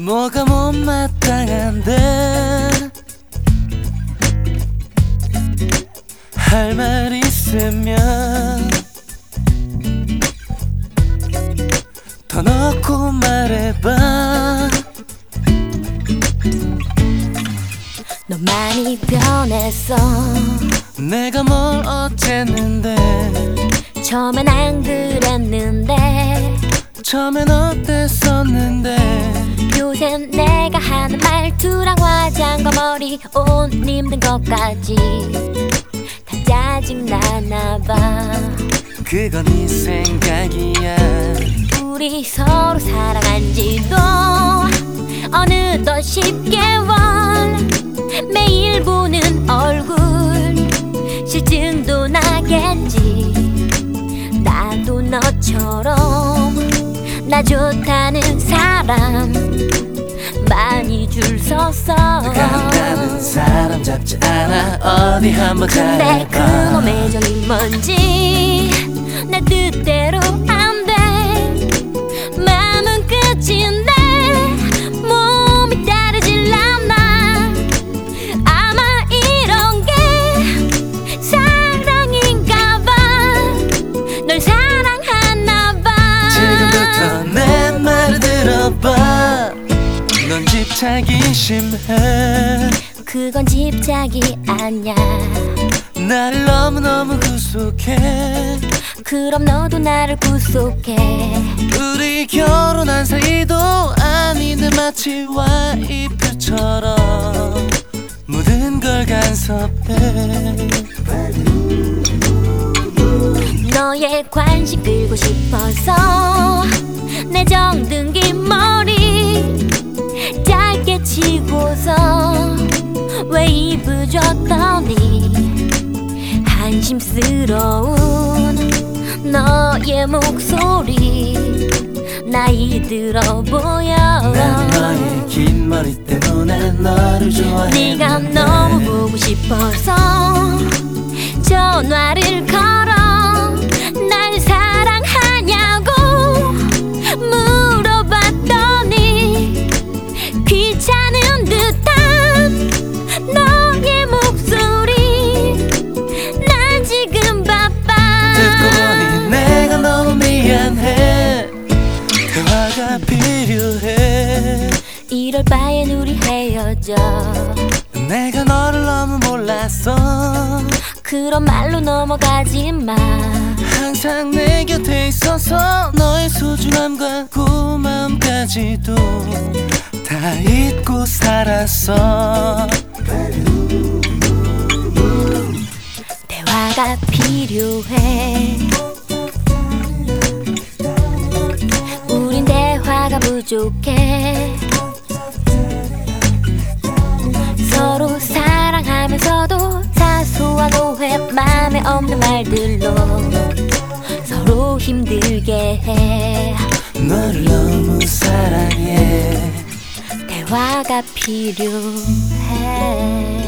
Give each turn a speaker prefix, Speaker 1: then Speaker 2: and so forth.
Speaker 1: 뭐가 못마땅한데 할 말 있으면 더 넣고 말해봐.
Speaker 2: 너 많이 변했어.
Speaker 1: 내가 뭘 어쨌는데.
Speaker 2: 처음엔 안 그랬는데.
Speaker 1: 처음엔 어땠었는데.
Speaker 2: 요샌 내가 하는 말투랑 화장과 머리 옷 입는 것까지 다 짜증나나봐.
Speaker 1: 그건 네 생각이야.
Speaker 2: 우리 서로 사랑한 지도 어느덧 10개월. 매일 보는 얼굴 실증도 나겠지. 나도 너처럼 나 좋다는 사람 많이 줄 섰어.
Speaker 1: 나는 사람 잡지 않아. 어디 한번
Speaker 2: 근데
Speaker 1: 잘해봐.
Speaker 2: 그놈의 정이 뭔지 내 뜻대로 안 돼. 마음은 끝인데 몸이 따르질 않아. 아마 이런 게 사랑인가 봐. 널 사랑하나 봐.
Speaker 1: 지금부터 내 말을 들어봐. 넌 집착이 심해.
Speaker 2: 그건 집착이 아냐.
Speaker 1: 날 너무너무 구속해.
Speaker 2: 그럼 너도 나를 구속해.
Speaker 1: 우리 결혼한 사이도 아닌데 마치 와이프처럼 모든 걸 간섭해.
Speaker 2: 너의 관심 끌고 싶어서 내 정등기 머리 짧게 치고서 웨이브 줬더니 한심스러운 너의 목소리 나이 들어 보여.
Speaker 1: 난 너의 긴 머리 때문에 너를 좋아해.
Speaker 2: 네가 너무 보고 싶어서 전화를 걸어. 날 사랑하냐고 물어봤더니 귀찮은 듯한 너의 목소리. 난 지금 바빠.
Speaker 1: 듣고 보니 내가 너무 미안해. 대화가 필요해.
Speaker 2: 이럴 바엔 우리 헤어져.
Speaker 1: 내가 너를 너무 몰랐어.
Speaker 2: 그런 말로 넘어가지 마.
Speaker 1: 항상 내 곁에 있어서 너의 소중함과 고마움까지도 다 잊고 살았어.
Speaker 2: 대화가 필요해. 우린 대화가 부족해. 서로 사랑하면서도 사소한 오해 맘에 없는 말들로 서로 힘들게 해.
Speaker 1: 너를 너무 사랑해.
Speaker 2: 대화가 필요해.